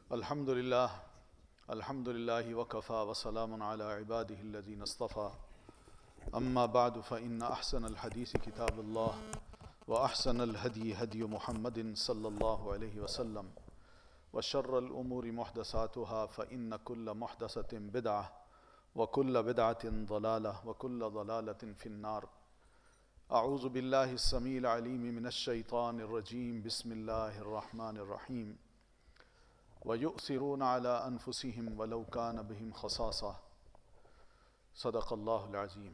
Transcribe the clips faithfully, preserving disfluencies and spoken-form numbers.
الحمد لله الحمد لله وكفى وسلام على عباده الذين اصطفى أما بعد فإن أحسن الحديث كتاب الله وأحسن الهدي هدي محمد صلى الله عليه وسلم وشر الأمور محدثاتها فإن كل محدثة بدعة وكل بدعة ضلالة وكل ضلالة في النار. أعوذ بالله السميع العليم من الشيطان الرجيم. بسم الله الرحمن الرحيم. وَيُؤْثِرُونَ عَلَىٰ أَنفُسِهِمْ وَلَوْ كَانَ بِهِمْ خَصَاصَةٌ. صدق اللہ العظیم.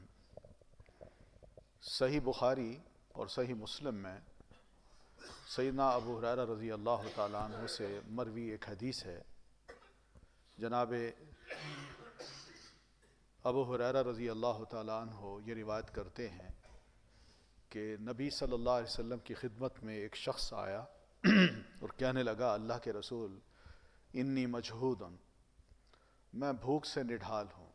صحیح بخاری اور صحیح مسلم میں سیدنا ابو ہریرہ رضی اللہ تعالیٰ عنہ سے مروی ایک حدیث ہے. جناب ابو ہریرہ رضی اللہ تعالیٰ عنہ یہ روایت کرتے ہیں کہ نبی صلی اللہ علیہ وسلم کی خدمت میں ایک شخص آیا اور کہنے لگا، اللہ کے رسول، انی مجہود، میں بھوک سے نڈھال ہوں.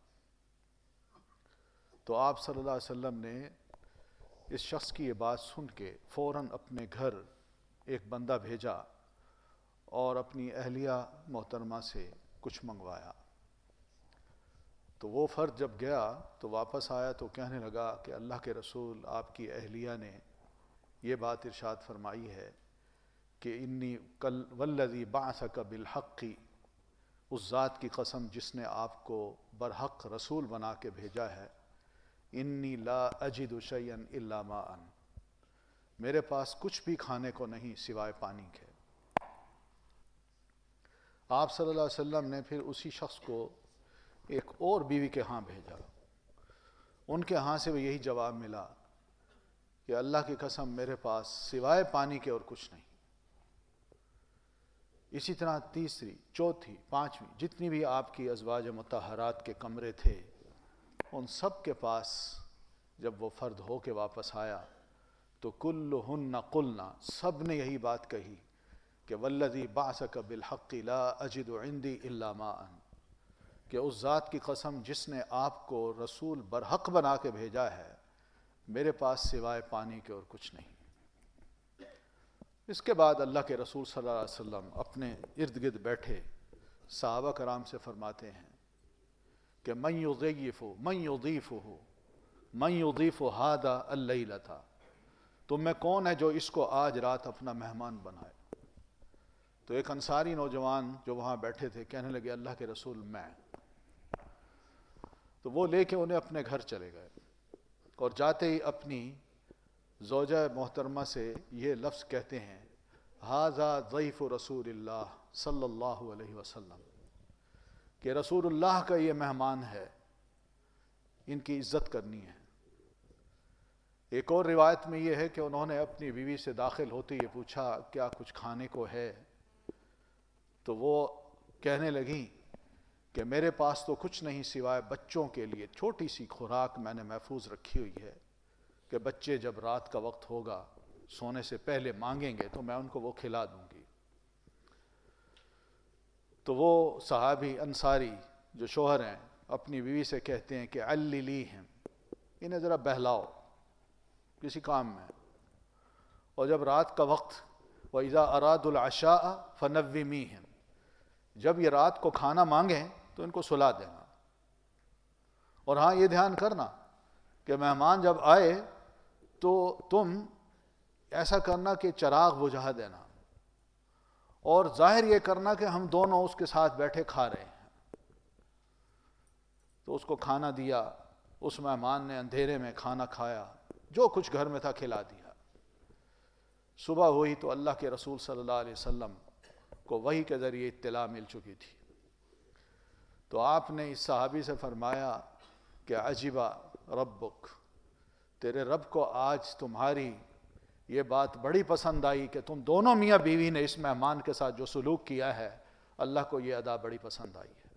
تو آپ صلی اللہ علیہ وسلم نے اس شخص کی یہ بات سن کے فوراً اپنے گھر ایک بندہ بھیجا اور اپنی اہلیہ محترمہ سے کچھ منگوایا. تو وہ فرد جب گیا تو واپس آیا تو کہنے لگا کہ اللہ کے رسول، آپ کی اہلیہ نے یہ بات ارشاد فرمائی ہے کہ انی کل والذی بعثک بالحق، اس ذات کی قسم جس نے آپ کو برحق رسول بنا کے بھیجا ہے، انی لا اجد شیئا الا ماء، میرے پاس کچھ بھی کھانے کو نہیں سوائے پانی کے. آپ صلی اللہ علیہ وسلم نے پھر اسی شخص کو ایک اور بیوی کے ہاں بھیجا. ان کے ہاں سے بھی یہی جواب ملا کہ اللہ کی قسم میرے پاس سوائے پانی کے اور کچھ نہیں. اسی طرح تیسری، چوتھی، پانچویں، جتنی بھی آپ کی ازواج مطہرات کے کمرے تھے، ان سب کے پاس جب وہ فرد ہو کے واپس آیا تو کلہن قلنا، سب نے یہی بات کہی کہ والذی بعثک بالحق لا اجد عندی الا ماء، کہ اس ذات کی قسم جس نے آپ کو رسول برحق بنا کے بھیجا ہے، میرے پاس سوائے پانی کے اور کچھ نہیں. اس کے بعد اللہ کے رسول صلی اللہ علیہ وسلم اپنے ارد گرد بیٹھے صحابہ کرام سے فرماتے ہیں کہ من یضیف من یضیفہ من یضیف ھذا اللیلۃ، تم میں کون ہے جو اس کو آج رات اپنا مہمان بنائے؟ تو ایک انصاری نوجوان جو وہاں بیٹھے تھے کہنے لگے، اللہ کے رسول، میں. تو وہ لے کے انہیں اپنے گھر چلے گئے اور جاتے ہی اپنی زوجہ محترمہ سے یہ لفظ کہتے ہیں، ھذا ضیف رسول اللہ صلی اللہ علیہ وسلم، کہ رسول اللہ کا یہ مہمان ہے، ان کی عزت کرنی ہے. ایک اور روایت میں یہ ہے کہ انہوں نے اپنی بیوی سے داخل ہوتے یہ پوچھا، کیا کچھ کھانے کو ہے؟ تو وہ کہنے لگیں کہ میرے پاس تو کچھ نہیں سوائے بچوں کے لیے چھوٹی سی خوراک میں نے محفوظ رکھی ہوئی ہے کہ بچے جب رات کا وقت ہوگا سونے سے پہلے مانگیں گے تو میں ان کو وہ کھلا دوں گی. تو وہ صحابی انصاری جو شوہر ہیں اپنی بیوی سے کہتے ہیں کہ علیلیہم، انہیں ذرا بہلاؤ کسی کام میں، اور جب رات کا وقت وَإِذَا أَرَادُوا الْعَشَاءَ فَنَوِّمِيهِمْ، جب یہ رات کو کھانا مانگیں تو ان کو سلا دینا. اور ہاں یہ دھیان کرنا کہ مہمان جب آئے تو تم ایسا کرنا کہ چراغ بجھا دینا، اور ظاہر یہ کرنا کہ ہم دونوں اس کے ساتھ بیٹھے کھا رہے ہیں. تو اس کو کھانا دیا، اس مہمان نے اندھیرے میں کھانا کھایا، جو کچھ گھر میں تھا کھلا دیا. صبح ہوئی تو اللہ کے رسول صلی اللہ علیہ وسلم کو وحی کے ذریعے اطلاع مل چکی تھی. تو آپ نے اس صحابی سے فرمایا کہ عجیبا ربک، تیرے رب کو آج تمہاری یہ بات بڑی پسند آئی کہ تم دونوں میاں بیوی نے اس مہمان کے ساتھ جو سلوک کیا ہے، اللہ کو یہ ادا بڑی پسند آئی ہے.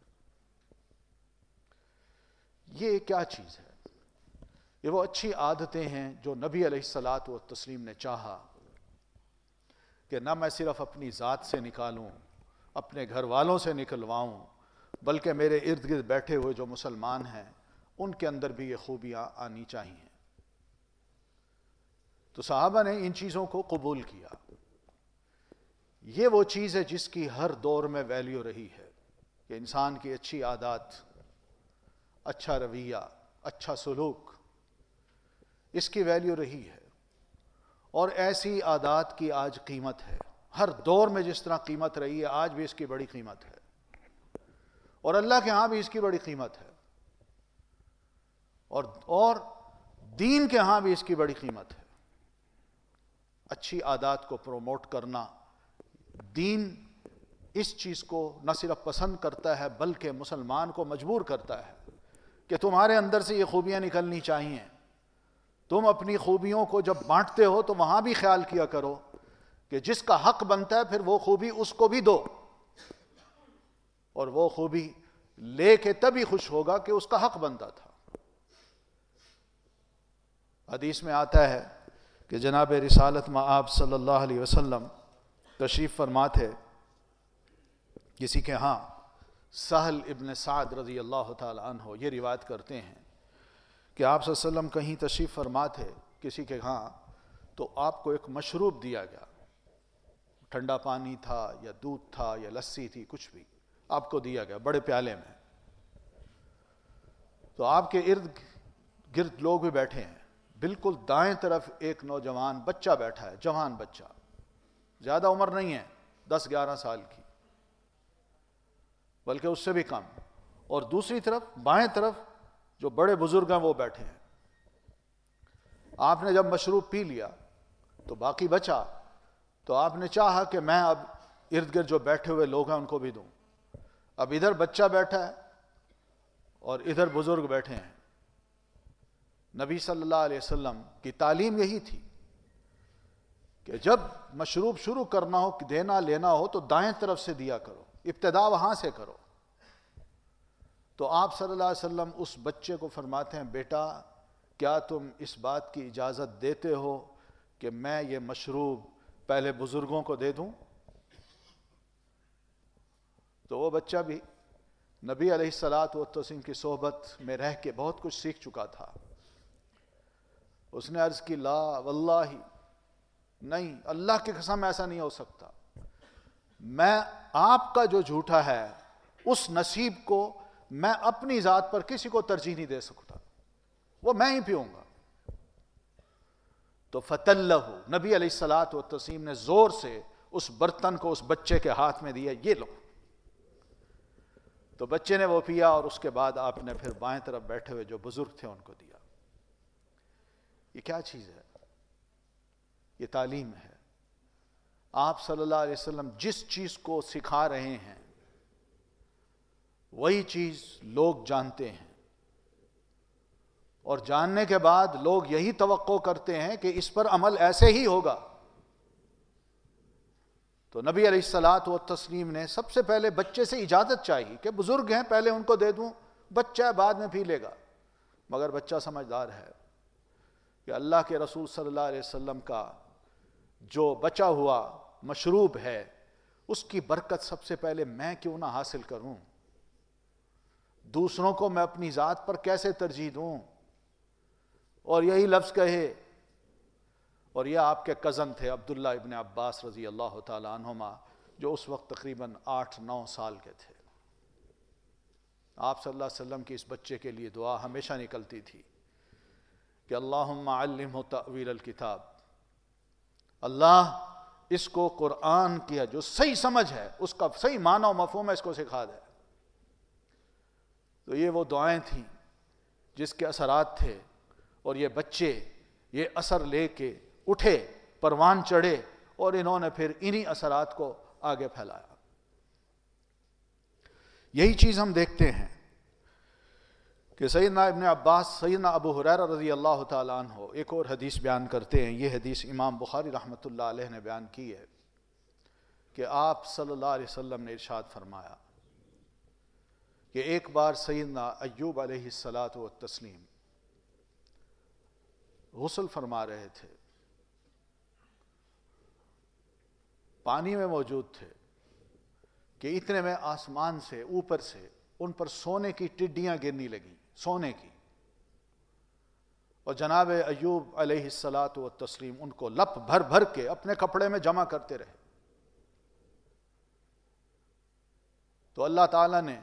یہ کیا چیز ہے؟ یہ وہ اچھی عادتیں ہیں جو نبی علیہ الصلاۃ والتسلیم نے چاہا کہ نہ میں صرف اپنی ذات سے نکالوں، اپنے گھر والوں سے نکلواؤں، بلکہ میرے ارد گرد بیٹھے ہوئے جو مسلمان ہیں ان کے اندر بھی یہ خوبیاں آنی چاہیے. تو صحابہ نے ان چیزوں کو قبول کیا. یہ وہ چیز ہے جس کی ہر دور میں ویلیو رہی ہے کہ انسان کی اچھی عادات، اچھا رویہ، اچھا سلوک، اس کی ویلیو رہی ہے، اور ایسی عادات کی آج قیمت ہے۔ ہر دور میں جس طرح قیمت رہی ہے آج بھی اس کی بڑی قیمت ہے، اور اللہ کے ہاں بھی اس کی بڑی قیمت ہے، اور اور دین کے ہاں بھی اس کی بڑی قیمت ہے۔ اچھی عادات کو پروموٹ کرنا، دین اس چیز کو نہ صرف پسند کرتا ہے بلکہ مسلمان کو مجبور کرتا ہے کہ تمہارے اندر سے یہ خوبیاں نکلنی چاہیے۔ تم اپنی خوبیوں کو جب بانٹتے ہو تو وہاں بھی خیال کیا کرو کہ جس کا حق بنتا ہے پھر وہ خوبی اس کو بھی دو، اور وہ خوبی لے کے تبھی خوش ہوگا کہ اس کا حق بنتا تھا۔ حدیث میں آتا ہے کہ جناب رسالت مآب صلی اللہ علیہ وسلم تشریف فرما تھے کسی کے ہاں، سہل ابن سعد رضی اللہ تعالی عنہ یہ روایت کرتے ہیں کہ آپ صلی اللہ علیہ وسلم کہیں تشریف فرما تھے کسی کے ہاں، تو آپ کو ایک مشروب دیا گیا، ٹھنڈا پانی تھا یا دودھ تھا یا لسی تھی، کچھ بھی آپ کو دیا گیا بڑے پیالے میں۔ تو آپ کے ارد گرد لوگ بھی بیٹھے ہیں، بالکل دائیں طرف ایک نوجوان بچہ بیٹھا ہے، جوان بچہ، زیادہ عمر نہیں ہے، دس گیارہ سال کی بلکہ اس سے بھی کم، اور دوسری طرف بائیں طرف جو بڑے بزرگ ہیں وہ بیٹھے ہیں۔ آپ نے جب مشروب پی لیا تو باقی بچا، تو آپ نے چاہا کہ میں اب ارد گرد جو بیٹھے ہوئے لوگ ہیں ان کو بھی دوں۔ اب ادھر بچہ بیٹھا ہے اور ادھر بزرگ بیٹھے ہیں۔ نبی صلی اللہ علیہ وسلم کی تعلیم یہی تھی کہ جب مشروب شروع کرنا ہو، دینا لینا ہو تو دائیں طرف سے دیا کرو، ابتدا وہاں سے کرو۔ تو آپ صلی اللہ علیہ وسلم اس بچے کو فرماتے ہیں، بیٹا کیا تم اس بات کی اجازت دیتے ہو کہ میں یہ مشروب پہلے بزرگوں کو دے دوں؟ تو وہ بچہ بھی نبی علیہ الصلاۃ والتسلیم کی صحبت میں رہ کے بہت کچھ سیکھ چکا تھا۔ اس نے عرض کی، لا واللہ، نہیں، اللہ کی قسم ایسا نہیں ہو سکتا، میں آپ کا جو جھوٹا ہے اس نصیب کو میں اپنی ذات پر کسی کو ترجیح نہیں دے سکتا، وہ میں ہی پیوں گا۔ تو فتلہ، نبی علیہ الصلاۃ والتسلیم نے زور سے اس برتن کو اس بچے کے ہاتھ میں دیا، یہ لو۔ تو بچے نے وہ پیا، اور اس کے بعد آپ نے پھر بائیں طرف بیٹھے ہوئے جو بزرگ تھے ان کو دیا۔ یہ کیا چیز ہے؟ یہ تعلیم ہے۔ آپ صلی اللہ علیہ وسلم جس چیز کو سکھا رہے ہیں وہی چیز لوگ جانتے ہیں، اور جاننے کے بعد لوگ یہی توقع کرتے ہیں کہ اس پر عمل ایسے ہی ہوگا۔ تو نبی علیہ الصلاۃ والتسلیم نے سب سے پہلے بچے سے اجازت چاہی کہ بزرگ ہیں پہلے ان کو دے دوں، بچہ بعد میں پی لے گا۔ مگر بچہ سمجھدار ہے کہ اللہ کے رسول صلی اللہ علیہ وسلم کا جو بچا ہوا مشروب ہے اس کی برکت سب سے پہلے میں کیوں نہ حاصل کروں، دوسروں کو میں اپنی ذات پر کیسے ترجیح دوں۔ اور یہی لفظ کہے، اور یہ آپ کے کزن تھے عبداللہ ابن عباس رضی اللہ تعالی عنہما، جو اس وقت تقریباً آٹھ نو سال کے تھے۔ آپ صلی اللہ علیہ وسلم کی اس بچے کے لیے دعا ہمیشہ نکلتی تھی کہ اللہم علمہ تأویل الکتاب، اللہ اس کو قرآن کی جو صحیح سمجھ ہے، اس کا صحیح معنی و مفہوم ہے، اس کو سکھا دے۔ تو یہ وہ دعائیں تھیں جس کے اثرات تھے، اور یہ بچے یہ اثر لے کے اٹھے، پروان چڑھے، اور انہوں نے پھر انہی اثرات کو آگے پھیلایا۔ یہی چیز ہم دیکھتے ہیں کہ سیدنا ابن عباس، سیدنا ابو ہریرہ رضی اللہ تعالیٰ عنہ ایک اور حدیث بیان کرتے ہیں۔ یہ حدیث امام بخاری رحمۃ اللہ علیہ نے بیان کی ہے کہ آپ صلی اللہ علیہ وسلم نے ارشاد فرمایا کہ ایک بار سیدنا ایوب علیہ الصلاۃ والتسلیم غسل فرما رہے تھے، پانی میں موجود تھے کہ اتنے میں آسمان سے اوپر سے ان پر سونے کی ٹڈیاں گرنے لگیں، سونے کی، اور جناب ایوب علیہ الصلاۃ والتسلیم ان کو لپ بھر بھر کے اپنے کپڑے میں جمع کرتے رہے۔ تو اللہ تعالیٰ نے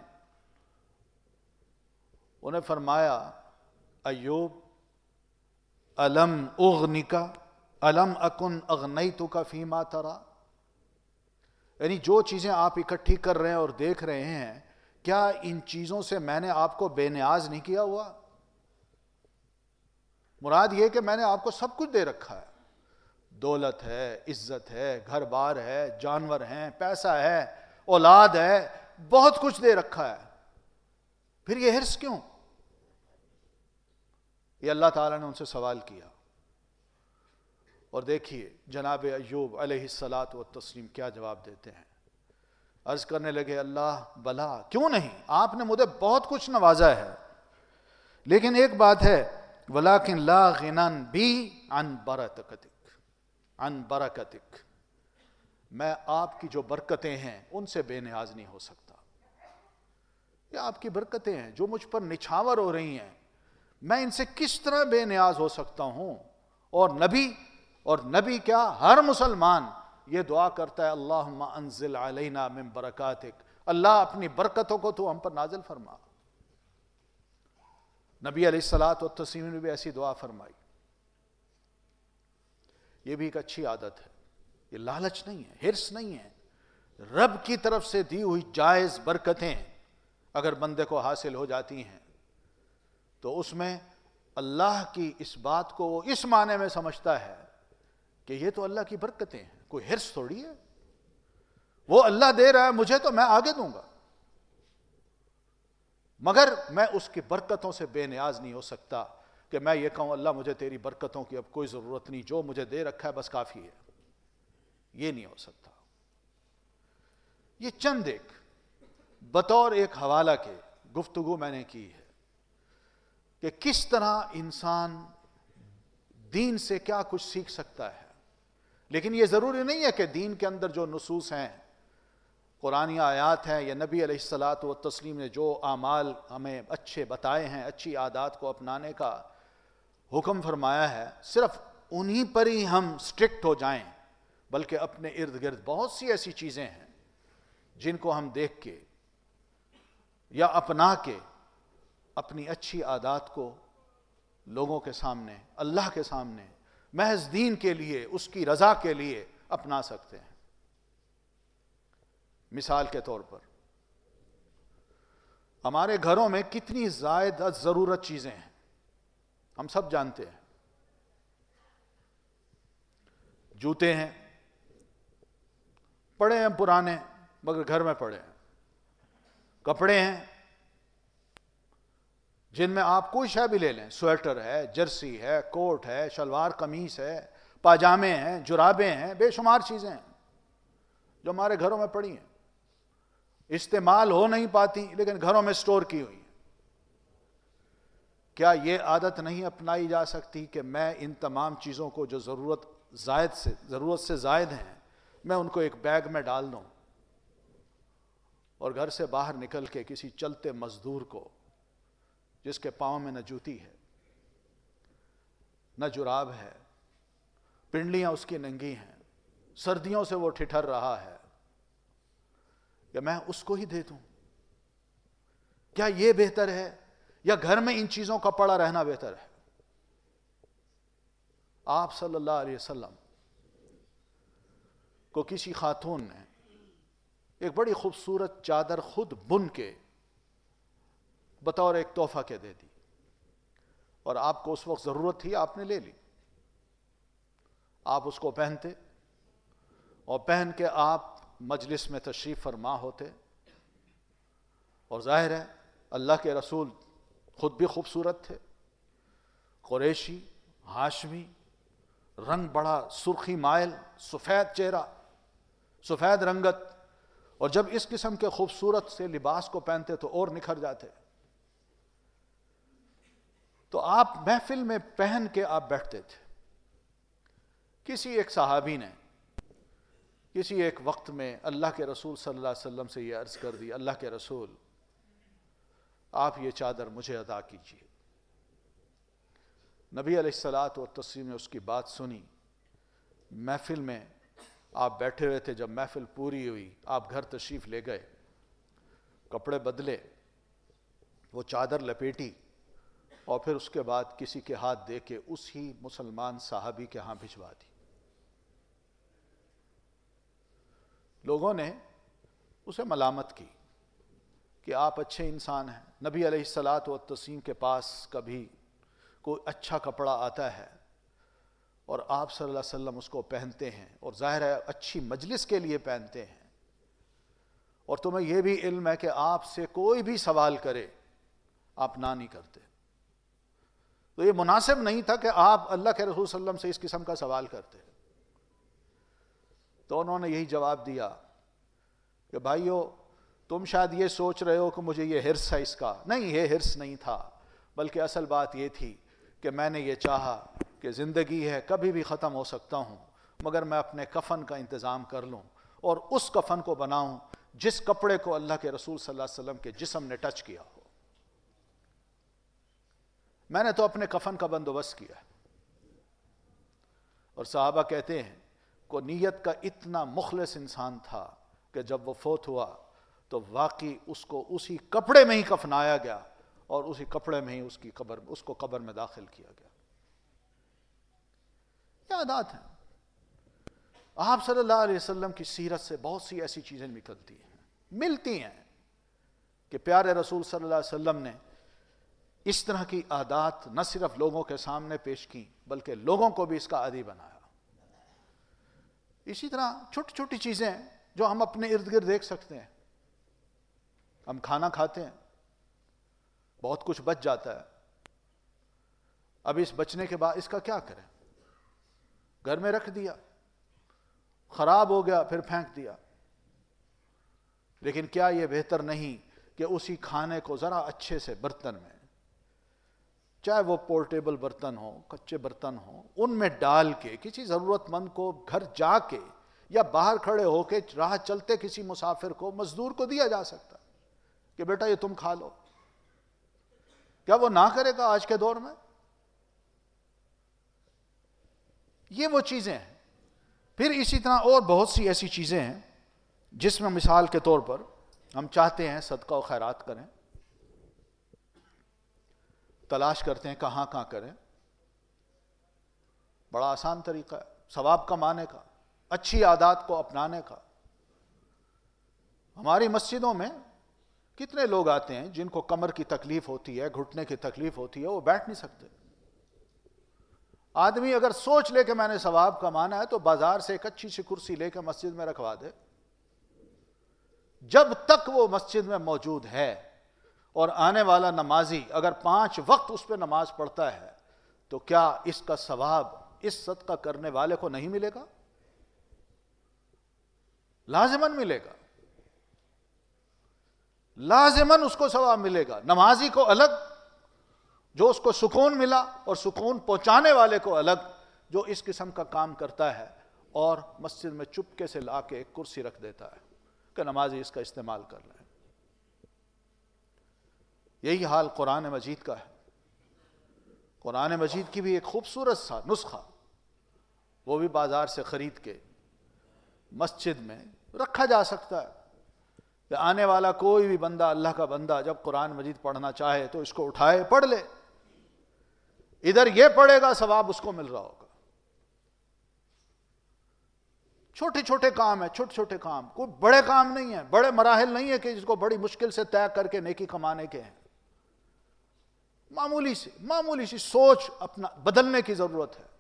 انہیں فرمایا ایوب الم اغنکا الم اکن اغنیتک فیما ترا، یعنی جو چیزیں آپ اکٹھی کر رہے ہیں اور دیکھ رہے ہیں، کیا ان چیزوں سے میں نے آپ کو بے نیاز نہیں کیا ہوا؟ مراد یہ کہ میں نے آپ کو سب کچھ دے رکھا ہے، دولت ہے، عزت ہے، گھر بار ہے، جانور ہیں، پیسہ ہے، اولاد ہے، بہت کچھ دے رکھا ہے، پھر یہ حرص کیوں؟ یہ اللہ تعالیٰ نے ان سے سوال کیا، اور دیکھیے جناب ایوب علیہ الصلاۃ والتسلیم کیا جواب دیتے ہیں۔ عرض کرنے لگے اللہ بلا، کیوں نہیں، آپ نے مجھے بہت کچھ نوازا ہے، لیکن ایک بات ہے ولیکن لا غنان بی عن برکتک عن برکتک، میں آپ کی جو برکتیں ہیں ان سے بے نیاز نہیں ہو سکتا۔ یہ آپ کی برکتیں ہیں جو مجھ پر نچھاور ہو رہی ہیں، میں ان سے کس طرح بے نیاز ہو سکتا ہوں؟ اور نبی اور نبی کیا، ہر مسلمان یہ دعا کرتا ہے اللہم انزل علینا من برکاتک، اللہ اپنی برکتوں کو تو ہم پر نازل فرما۔ نبی علیہ الصلاۃ والتسلیم نے بھی ایسی دعا فرمائی۔ یہ بھی ایک اچھی عادت ہے، یہ لالچ نہیں ہے، حرص نہیں ہے، رب کی طرف سے دی ہوئی جائز برکتیں اگر بندے کو حاصل ہو جاتی ہیں تو اس میں اللہ کی اس بات کو وہ اس معنی میں سمجھتا ہے کہ یہ تو اللہ کی برکتیں ہیں، کوئی حرص تھوڑی ہے، وہ اللہ دے رہا ہے مجھے تو میں آگے دوں گا، مگر میں اس کی برکتوں سے بے نیاز نہیں ہو سکتا کہ میں یہ کہوں اللہ مجھے تیری برکتوں کی اب کوئی ضرورت نہیں، جو مجھے دے رکھا ہے بس کافی ہے، یہ نہیں ہو سکتا۔ یہ چند ایک بطور ایک حوالہ کے گفتگو میں نے کی ہے کہ کس طرح انسان دین سے کیا کچھ سیکھ سکتا ہے، لیکن یہ ضروری نہیں ہے کہ دین کے اندر جو نصوص ہیں، قرآنی آیات ہیں، یا نبی علیہ الصلاۃ والتسلیم نے جو اعمال ہمیں اچھے بتائے ہیں، اچھی عادات کو اپنانے کا حکم فرمایا ہے، صرف انہی پر ہی ہم سٹرکٹ ہو جائیں، بلکہ اپنے ارد گرد بہت سی ایسی چیزیں ہیں جن کو ہم دیکھ کے یا اپنا کے اپنی اچھی عادات کو لوگوں کے سامنے، اللہ کے سامنے، محض دین کے لیے، اس کی رضا کے لیے اپنا سکتے ہیں۔ مثال کے طور پر ہمارے گھروں میں کتنی زائد ضرورت چیزیں ہیں، ہم سب جانتے ہیں۔ جوتے ہیں، پڑے ہیں پرانے مگر گھر میں پڑے ہیں، کپڑے ہیں جن میں آپ کوئی شے بھی لے لیں، سویٹر ہے، جرسی ہے، کوٹ ہے، شلوار قمیص ہے، پاجامے ہیں، جرابیں ہیں، بے شمار چیزیں ہیں جو ہمارے گھروں میں پڑی ہیں، استعمال ہو نہیں پاتی لیکن گھروں میں سٹور کی ہوئی ہیں۔ کیا یہ عادت نہیں اپنائی جا سکتی کہ میں ان تمام چیزوں کو جو ضرورت زائد سے ضرورت سے زائد ہیں، میں ان کو ایک بیگ میں ڈال دوں اور گھر سے باہر نکل کے کسی چلتے مزدور کو، جس کے پاؤں میں نہ جوتی ہے، نہ جراب ہے، پنڈلیاں اس کی ننگی ہیں، سردیوں سے وہ ٹھٹھر رہا ہے، کہ میں اس کو ہی دے دوں؟ کیا یہ بہتر ہے یا گھر میں ان چیزوں کا پڑا رہنا بہتر ہے؟ آپ صلی اللہ علیہ وسلم کو کسی خاتون نے ایک بڑی خوبصورت چادر خود بن کے بطور ایک تحفہ کے دے دی، اور آپ کو اس وقت ضرورت تھی، آپ نے لے لی، آپ اس کو پہنتے اور پہن کے آپ مجلس میں تشریف فرما ہوتے، اور ظاہر ہے اللہ کے رسول خود بھی خوبصورت تھے، قریشی، ہاشمی، رنگ بڑا سرخی مائل، سفید چہرہ، سفید رنگت، اور جب اس قسم کے خوبصورت سے لباس کو پہنتے تو اور نکھر جاتے۔ تو آپ محفل میں پہن کے آپ بیٹھتے تھے۔ کسی ایک صحابی نے کسی ایک وقت میں اللہ کے رسول صلی اللہ علیہ وسلم سے یہ عرض کر دی، اللہ کے رسول آپ یہ چادر مجھے عطا کیجیے۔ نبی علیہ الصلاۃ والتسلیم نے اس کی بات سنی، محفل میں آپ بیٹھے ہوئے تھے، جب محفل پوری ہوئی آپ گھر تشریف لے گئے کپڑے بدلے، وہ چادر لپیٹی اور پھر اس کے بعد کسی کے ہاتھ دے کے اسی مسلمان صحابی کے ہاں بھجوا دی۔ لوگوں نے اسے ملامت کی کہ آپ اچھے انسان ہیں، نبی علیہ الصلاۃ والتسلیم کے پاس کبھی کوئی اچھا کپڑا آتا ہے اور آپ صلی اللہ علیہ وسلم اس کو پہنتے ہیں، اور ظاہر ہے اچھی مجلس کے لیے پہنتے ہیں، اور تمہیں یہ بھی علم ہے کہ آپ سے کوئی بھی سوال کرے آپ نہ نہیں کرتے، تو یہ مناسب نہیں تھا کہ آپ اللہ کے رسول صلی اللہ علیہ وسلم سے اس قسم کا سوال کرتے۔ تو انہوں نے یہی جواب دیا کہ بھائیو، تم شاید یہ سوچ رہے ہو کہ مجھے یہ حرص ہے اس کا، نہیں، یہ حرص نہیں تھا، بلکہ اصل بات یہ تھی کہ میں نے یہ چاہا کہ زندگی ہے، کبھی بھی ختم ہو سکتا ہوں، مگر میں اپنے کفن کا انتظام کر لوں اور اس کفن کو بناؤں جس کپڑے کو اللہ کے رسول صلی اللہ علیہ وسلم کے جسم نے ٹچ کیا ہو۔ میں نے تو اپنے کفن کا بندوبست کیا ہے۔ اور صحابہ کہتے ہیں کہ نیت کا اتنا مخلص انسان تھا کہ جب وہ فوت ہوا تو واقعی اس کو اسی کپڑے میں ہی کفنایا گیا اور اسی کپڑے میں ہی اس کی قبر اس کو قبر میں داخل کیا گیا۔ یہ عادات ہیں۔ آپ صلی اللہ علیہ وسلم کی سیرت سے بہت سی ایسی چیزیں نکلتی ہیں، ملتی ہیں کہ پیارے رسول صلی اللہ علیہ وسلم نے اس طرح کی عادات نہ صرف لوگوں کے سامنے پیش کی بلکہ لوگوں کو بھی اس کا عادی بنایا۔ اسی طرح چھوٹی چھوٹی چیزیں جو ہم اپنے ارد گرد دیکھ سکتے ہیں۔ ہم کھانا کھاتے ہیں، بہت کچھ بچ جاتا ہے، اب اس بچنے کے بعد اس کا کیا کریں؟ گھر میں رکھ دیا، خراب ہو گیا، پھر پھینک دیا۔ لیکن کیا یہ بہتر نہیں کہ اسی کھانے کو ذرا اچھے سے برتن میں، چاہے وہ پورٹیبل برتن ہو، کچے برتن ہوں، ان میں ڈال کے کسی ضرورت مند کو گھر جا کے یا باہر کھڑے ہو کے راہ چلتے کسی مسافر کو، مزدور کو دیا جا سکتا کہ بیٹا یہ تم کھا لو؟ کیا وہ نہ کرے گا آج کے دور میں؟ یہ وہ چیزیں ہیں۔ پھر اسی طرح اور بہت سی ایسی چیزیں ہیں جس میں مثال کے طور پر ہم چاہتے ہیں صدقہ و خیرات کریں، تلاش کرتے ہیں کہاں کہاں کریں۔ بڑا آسان طریقہ ہے ثواب کمانے کا، اچھی عادات کو اپنانے کا۔ ہماری مسجدوں میں کتنے لوگ آتے ہیں جن کو کمر کی تکلیف ہوتی ہے، گھٹنے کی تکلیف ہوتی ہے، وہ بیٹھ نہیں سکتے۔ آدمی اگر سوچ لے کہ میں نے ثواب کمانا ہے تو بازار سے ایک اچھی سی کرسی لے کے مسجد میں رکھوا دے۔ جب تک وہ مسجد میں موجود ہے اور آنے والا نمازی اگر پانچ وقت اس پہ نماز پڑھتا ہے تو کیا اس کا ثواب اس صدقہ کرنے والے کو نہیں ملے گا؟ لازماً ملے گا، لازماً اس کو ثواب ملے گا۔ نمازی کو الگ جو اس کو سکون ملا، اور سکون پہنچانے والے کو الگ جو اس قسم کا کام کرتا ہے اور مسجد میں چپکے سے لا کے ایک کرسی رکھ دیتا ہے کہ نمازی اس کا استعمال کر لیں۔ یہی حال قرآن مجید کا ہے۔ قرآن مجید کی بھی ایک خوبصورت سا نسخہ، وہ بھی بازار سے خرید کے مسجد میں رکھا جا سکتا ہے کہ آنے والا کوئی بھی بندہ، اللہ کا بندہ، جب قرآن مجید پڑھنا چاہے تو اس کو اٹھائے پڑھ لے۔ ادھر یہ پڑھے گا ثواب اس کو مل رہا ہوگا۔ چھوٹے چھوٹے کام ہیں، چھوٹے چھوٹے کام، کوئی بڑے کام نہیں ہیں، بڑے مراحل نہیں ہیں کہ جس کو بڑی مشکل سے طے کر کے نیکی کمانے کے ہیں۔ معمولی سی معمولی سی سوچ اپنا بدلنے کی ضرورت ہے۔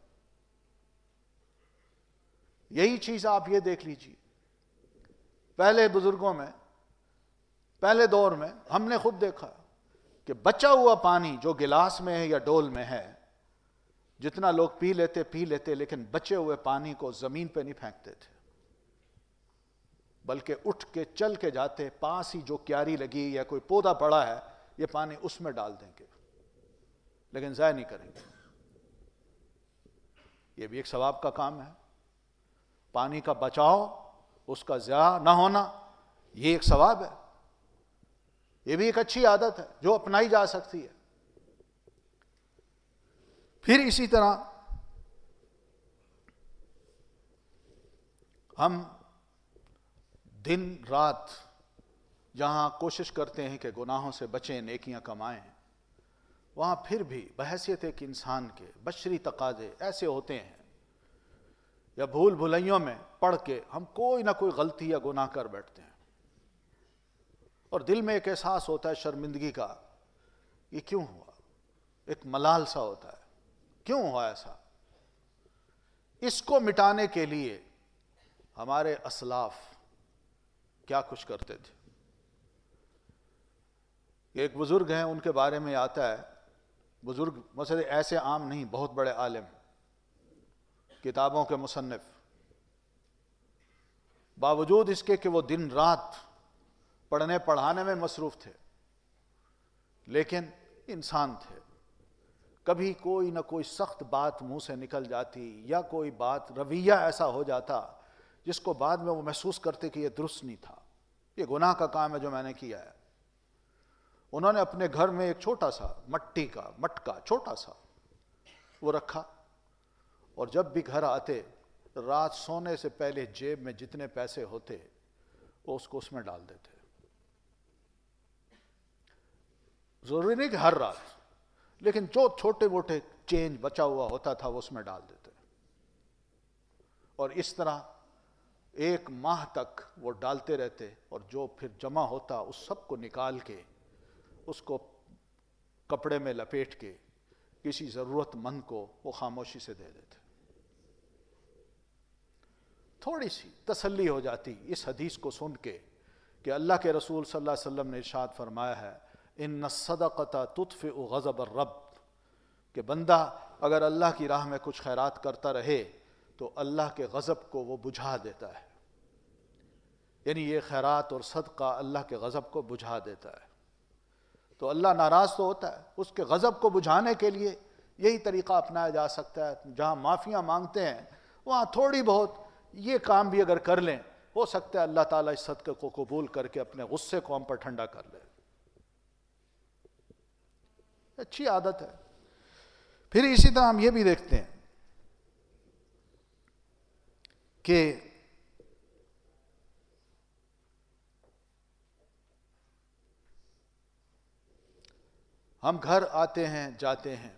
یہی چیز آپ یہ دیکھ لیجیے، پہلے بزرگوں میں، پہلے دور میں ہم نے خود دیکھا کہ بچا ہوا پانی جو گلاس میں ہے یا ڈول میں ہے، جتنا لوگ پی لیتے پی لیتے لیکن بچے ہوئے پانی کو زمین پہ نہیں پھینکتے تھے، بلکہ اٹھ کے چل کے جاتے، پاس ہی جو کیاری لگی یا کوئی پودا پڑا ہے یہ پانی اس میں ڈال دیں گے، لیکن ضائع نہیں کریں گے۔ یہ بھی ایک ثواب کا کام ہے۔ پانی کا بچاؤ، اس کا ضیاع نہ ہونا، یہ ایک ثواب ہے۔ یہ بھی ایک اچھی عادت ہے جو اپنائی جا سکتی ہے۔ پھر اسی طرح ہم دن رات جہاں کوشش کرتے ہیں کہ گناہوں سے بچیں، نیکیاں کمائیں، وہاں پھر بھی بحیثیت ایک انسان کے بشری تقاضے ایسے ہوتے ہیں، یا بھول بھلائیوں میں پڑھ کے ہم کوئی نہ کوئی غلطی یا گناہ کر بیٹھتے ہیں، اور دل میں ایک احساس ہوتا ہے شرمندگی کا، یہ کیوں ہوا، ایک ملال سا ہوتا ہے، کیوں ہوا ایسا؟ اس کو مٹانے کے لیے ہمارے اسلاف کیا کچھ کرتے تھے۔ ایک بزرگ ہیں، ان کے بارے میں آتا ہے، بزرگ مسئلے ایسے عام نہیں، بہت بڑے عالم، کتابوں کے مصنف، باوجود اس کے کہ وہ دن رات پڑھنے پڑھانے میں مصروف تھے، لیکن انسان تھے، کبھی کوئی نہ کوئی سخت بات منہ سے نکل جاتی، یا کوئی بات رویہ ایسا ہو جاتا جس کو بعد میں وہ محسوس کرتے کہ یہ درست نہیں تھا، یہ گناہ کا کام ہے جو میں نے کیا ہے۔ انہوں نے اپنے گھر میں ایک چھوٹا سا مٹی کا مٹکا چھوٹا سا وہ رکھا، اور جب بھی گھر آتے رات سونے سے پہلے جیب میں جتنے پیسے ہوتے وہ اس کو اس میں ڈال دیتے۔ ضروری نہیں کہ ہر رات، لیکن جو چھوٹے موٹے چینج بچا ہوا ہوتا تھا وہ اس میں ڈال دیتے، اور اس طرح ایک ماہ تک وہ ڈالتے رہتے، اور جو پھر جمع ہوتا اس سب کو نکال کے اس کو کپڑے میں لپیٹ کے کسی ضرورت مند کو وہ خاموشی سے دے دیتے۔ تھوڑی سی تسلی ہو جاتی اس حدیث کو سن کے کہ اللہ کے رسول صلی اللہ علیہ وسلم نے ارشاد فرمایا ہے، ان الصدقۃ تطفئ غضب الرب، کہ بندہ اگر اللہ کی راہ میں کچھ خیرات کرتا رہے تو اللہ کے غضب کو وہ بجھا دیتا ہے، یعنی یہ خیرات اور صدقہ اللہ کے غضب کو بجھا دیتا ہے۔ تو اللہ ناراض تو ہوتا ہے، اس کے غضب کو بجھانے کے لیے یہی طریقہ اپنایا جا سکتا ہے، جہاں معافیاں مانگتے ہیں وہاں تھوڑی بہت یہ کام بھی اگر کر لیں، ہو سکتا ہے اللہ تعالیٰ اس صدقے کو قبول کر کے اپنے غصے کو ہم پر ٹھنڈا کر لے۔ اچھی عادت ہے۔ پھر اسی طرح ہم یہ بھی دیکھتے ہیں کہ ہم گھر آتے ہیں جاتے ہیں،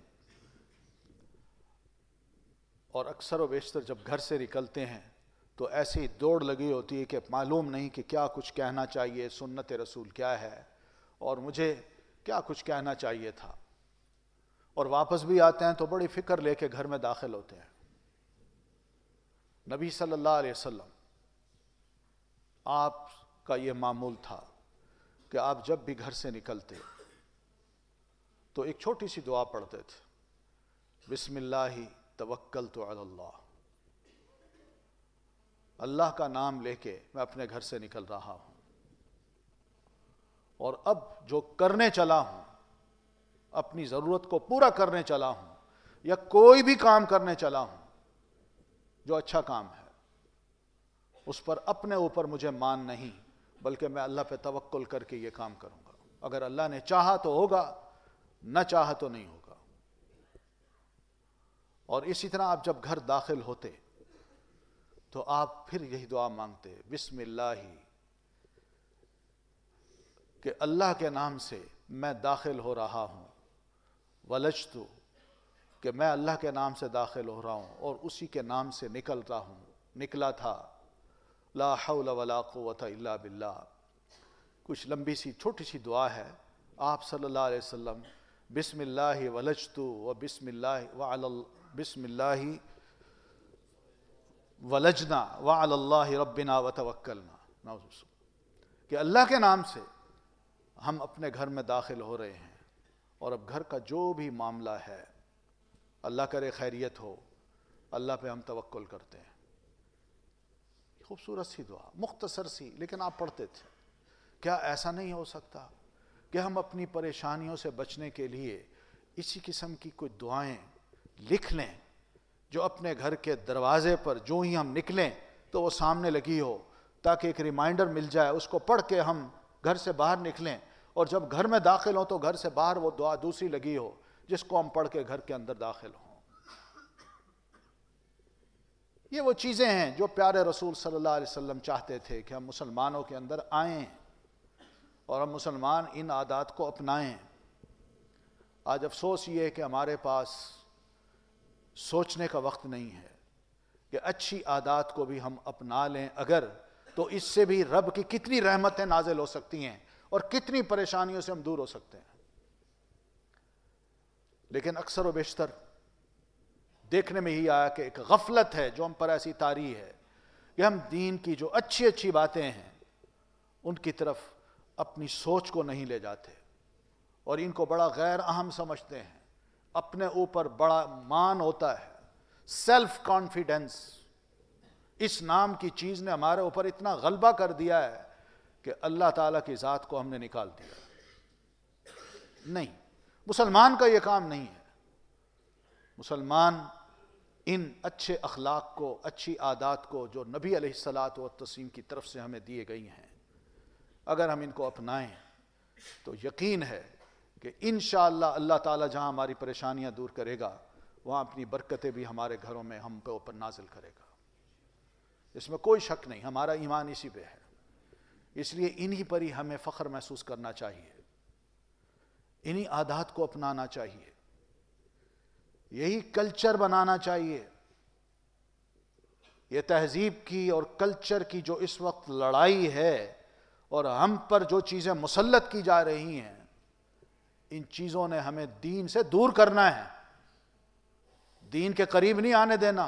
اور اکثر و بیشتر جب گھر سے نکلتے ہیں تو ایسی دوڑ لگی ہوتی ہے کہ معلوم نہیں کہ کیا کچھ کہنا چاہیے، سنت رسول کیا ہے، اور مجھے کیا کچھ کہنا چاہیے تھا، اور واپس بھی آتے ہیں تو بڑی فکر لے کے گھر میں داخل ہوتے ہیں۔ نبی صلی اللہ علیہ وسلم آپ کا یہ معمول تھا کہ آپ جب بھی گھر سے نکلتے تو ایک چھوٹی سی دعا پڑھتے تھے، بسم اللہ توکلت علی اللہ، اللہ کا نام لے کے میں اپنے گھر سے نکل رہا ہوں، اور اب جو کرنے چلا ہوں، اپنی ضرورت کو پورا کرنے چلا ہوں، یا کوئی بھی کام کرنے چلا ہوں جو اچھا کام ہے، اس پر اپنے اوپر مجھے مان نہیں، بلکہ میں اللہ پہ توکل کر کے یہ کام کروں گا، اگر اللہ نے چاہا تو ہوگا، نہ چاہا تو نہیں ہوگا۔ اور اسی طرح آپ جب گھر داخل ہوتے تو آپ پھر یہی دعا مانگتے، بسم اللہ، کہ اللہ کے نام سے میں داخل ہو رہا ہوں، ولجت، کہ میں اللہ کے نام سے داخل ہو رہا ہوں اور اسی کے نام سے نکل رہا ہوں، نکلا تھا، لا حول ولا قوت الا باللہ۔ کچھ لمبی سی چھوٹی سی دعا ہے، آپ صلی اللہ علیہ وسلم بسم اللہ ولجت و بسم اللہ وعلی بسم اللہ ولجنا وعلی اللہ ربنا وتوکلنا، کہ اللہ کے نام سے ہم اپنے گھر میں داخل ہو رہے ہیں، اور اب گھر کا جو بھی معاملہ ہے اللہ کرے خیریت ہو، اللہ پہ ہم توکل کرتے ہیں۔ خوبصورت سی دعا، مختصر سی، لیکن آپ پڑھتے تھے۔ کیا ایسا نہیں ہو سکتا کہ ہم اپنی پریشانیوں سے بچنے کے لیے اسی قسم کی کوئی دعائیں لکھ لیں جو اپنے گھر کے دروازے پر جو ہی ہم نکلیں تو وہ سامنے لگی ہو، تاکہ ایک ریمائنڈر مل جائے، اس کو پڑھ کے ہم گھر سے باہر نکلیں، اور جب گھر میں داخل ہوں تو گھر سے باہر وہ دعا دوسری لگی ہو جس کو ہم پڑھ کے گھر کے اندر داخل ہوں۔ یہ وہ چیزیں ہیں جو پیارے رسول صلی اللہ علیہ وسلم چاہتے تھے کہ ہم مسلمانوں کے اندر آئیں، اور ہم مسلمان ان عادات کو اپنائیں۔ آج افسوس یہ ہے کہ ہمارے پاس سوچنے کا وقت نہیں ہے کہ اچھی عادات کو بھی ہم اپنا لیں اگر، تو اس سے بھی رب کی کتنی رحمتیں نازل ہو سکتی ہیں اور کتنی پریشانیوں سے ہم دور ہو سکتے ہیں۔ لیکن اکثر و بیشتر دیکھنے میں ہی آیا کہ ایک غفلت ہے جو ہم پر ایسی طاری ہے کہ ہم دین کی جو اچھی اچھی باتیں ہیں ان کی طرف اپنی سوچ کو نہیں لے جاتے اور ان کو بڑا غیر اہم سمجھتے ہیں۔ اپنے اوپر بڑا مان ہوتا ہے، سیلف کانفیڈنس، اس نام کی چیز نے ہمارے اوپر اتنا غلبہ کر دیا ہے کہ اللہ تعالیٰ کی ذات کو ہم نے نکال دیا۔ نہیں، مسلمان کا یہ کام نہیں ہے۔ مسلمان ان اچھے اخلاق کو، اچھی عادات کو جو نبی علیہ الصلاۃ والتسلیم کی طرف سے ہمیں دیے گئی ہیں، اگر ہم ان کو اپنائیں تو یقین ہے کہ انشاءاللہ اللہ تعالیٰ جہاں ہماری پریشانیاں دور کرے گا وہاں اپنی برکتیں بھی ہمارے گھروں میں ہم پہ اوپر نازل کرے گا۔ اس میں کوئی شک نہیں، ہمارا ایمان اسی پہ ہے۔ اس لیے انہی پر ہی ہمیں فخر محسوس کرنا چاہیے، انہی عادات کو اپنانا چاہیے، یہی کلچر بنانا چاہیے۔ یہ تہذیب کی اور کلچر کی جو اس وقت لڑائی ہے اور ہم پر جو چیزیں مسلط کی جا رہی ہیں، ان چیزوں نے ہمیں دین سے دور کرنا ہے، دین کے قریب نہیں آنے دینا۔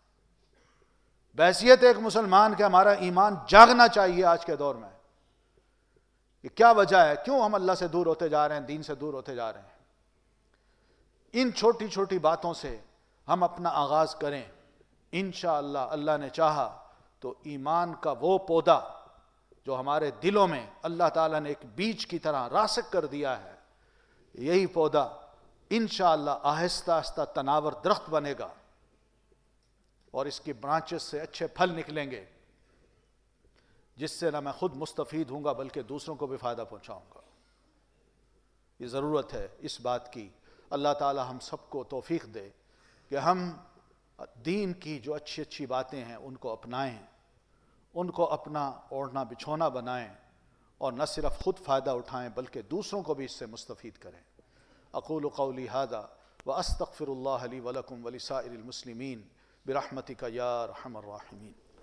بحیثیت ایک مسلمان کے ہمارا ایمان جاگنا چاہیے آج کے دور میں کہ کیا وجہ ہے، کیوں ہم اللہ سے دور ہوتے جا رہے ہیں، دین سے دور ہوتے جا رہے ہیں۔ ان چھوٹی چھوٹی باتوں سے ہم اپنا آغاز کریں، انشاءاللہ اللہ نے چاہا تو ایمان کا وہ پودا جو ہمارے دلوں میں اللہ تعالیٰ نے ایک بیج کی طرح راسخ کر دیا ہے، یہی پودا انشاءاللہ آہستہ آہستہ تناور درخت بنے گا اور اس کی برانچز سے اچھے پھل نکلیں گے، جس سے نہ میں خود مستفید ہوں گا بلکہ دوسروں کو بھی فائدہ پہنچاؤں گا۔ یہ ضرورت ہے اس بات کی۔ اللہ تعالی ہم سب کو توفیق دے کہ ہم دین کی جو اچھی اچھی باتیں ہیں ان کو اپنائیں، ان کو اپنا اوڑھنا بچھونا بنائیں اور نہ صرف خود فائدہ اٹھائیں بلکہ دوسروں کو بھی اس سے مستفید کریں۔ اقول قولی ھذا واستغفر اللہ لی ولکم ولسائر المسلمین برحمتک یا ارحم الراحمین۔